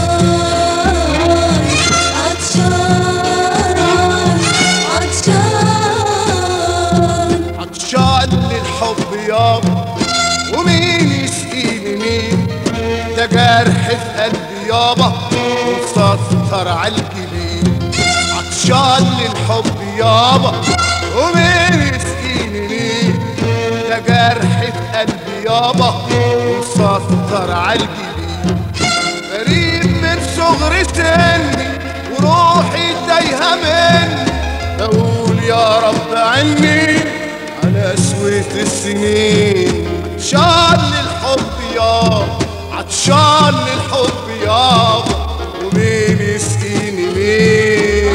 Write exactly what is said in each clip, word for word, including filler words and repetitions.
عطشان للحب يابا ومين يسقيني مين؟ ده جرح في قلبي يابا ومسطر عالجبين. عطشان للحب يابا ومين يسقيني مين؟ ده جرح في قلبي يابا ومسطر عالجبين. غريب من صغر سني وروحي تايهة مني، بقول يا رب عني على سوية السنين. عطشان للحب يابا عطشان للحب يابا ومين يسقيني مين؟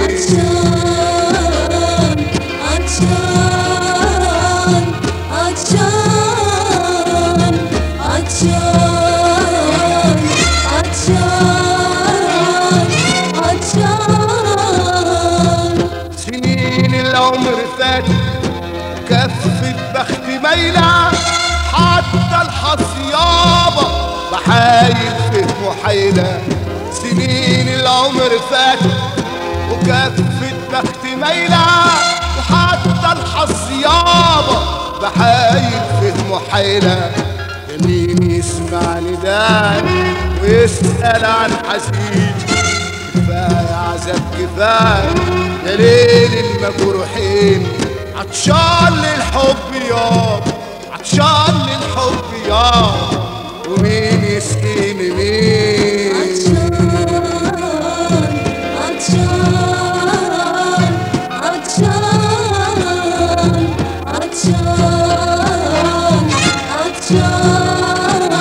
عطشان عطشان عطشان عطشان عطشان عطشان. سنين العمر فاتت كفة بختي مايلة، حتى الحظ يابا بحايل فيه محايلة. سنين العمر فاتت وكفة بختي مايلة، وحتى الحظ يابا بحايل فيه محايلة. مين يسمع نداني ويسأل عن حزين؟ كفاية عذاب كفاية يا ليل المجروحين. عطشان للحب يابا عطشان للحب يابا ومين يسقيني مين؟ عطشان عطشان عطشان عطشان عطشان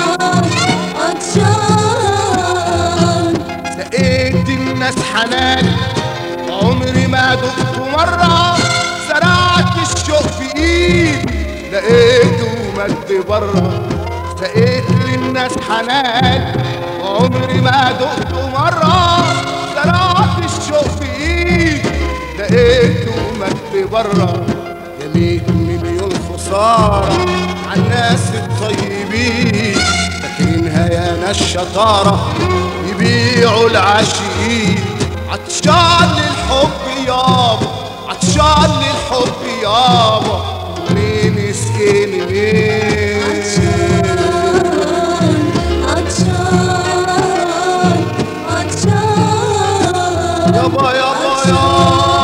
عطشان. سقيت الناس حناني عمري ما دقت مرة، زرعت الشوق في ايدي لقيته مد بره. سقيت للناس حنان وعمري ما دقت مرة، زرعت الشوق في ايدي لقيته مد بره. يا ميت مليون خسارة عالناس الطيبين، فاكرينها يا ناس شطارة يبيعوا العاشقين. عطشان للحب يابا عطشان للحب يابا مين يسقيني مين؟ عطشان عطشان يابا يابا يابا